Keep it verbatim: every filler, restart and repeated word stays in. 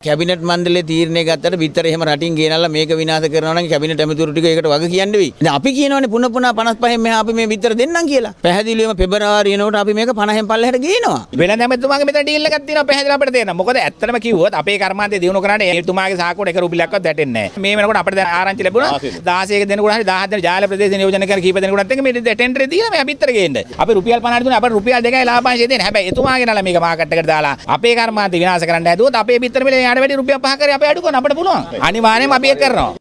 Cabinet මණ්ඩලයේ තීරණය ගත්තට විතර එහෙම රටින් ගෙනල්ලා මේක විනාශ කරනවා නම් කැබිනට් ඇමතිවරු ටික ඒකට වග කියන්න වෙයි. දැන් අපි කියනවානේ පුන පුනා පනස් පහෙන් මෙහා අපි මේ විතර දෙන්නම් කියලා. පැහැදිලිවම පෙබරවාරි එනකොට අපි මේක පනහෙන් පල්ලෙහාට ගේනවා. වෙනද ඇමතිතුමාගේ මෙතන ඩීල් එකක් තියෙනවා පැහැදිලිව අපිට තේරෙනවා. මොකද ඇත්තටම කිව්වොත් අපේ කර්මාන්තය දිනු කරන්නේ එතුමාගේ සාකෝට එක රුපියලක්වත් වැටෙන්නේ නැහැ. මේ වෙනකොට අපිට දැන් ආරංචි ලැබුණා දහසයක දෙනකොට හරි දහහක් දෙන ජාල ප්‍රදේශ නියෝජනය කරන කීප දෙනෙකුටත් එක්ක මේ ටෙන්ඩරේ දීලා මේ අපිට ගේන්න. අපි රුපියල් පනහක් දුන්නා අපිට රුපියල් දෙකයි ලාභාංශය දෙන්නේ. හැබැයි එතුමාගේ නලා මේක මාකට් එකට දාලා අපේ කර්මාන්තය විනාශ කරන්න හැදුවොත් අපේ පිටර මිලේ යාට වැඩි රුපියල් පහ කරේ අපි අඩු කරන අපිට පුළුවන්. අනිවාර්යයෙන්ම අපි ඒක කරනවා.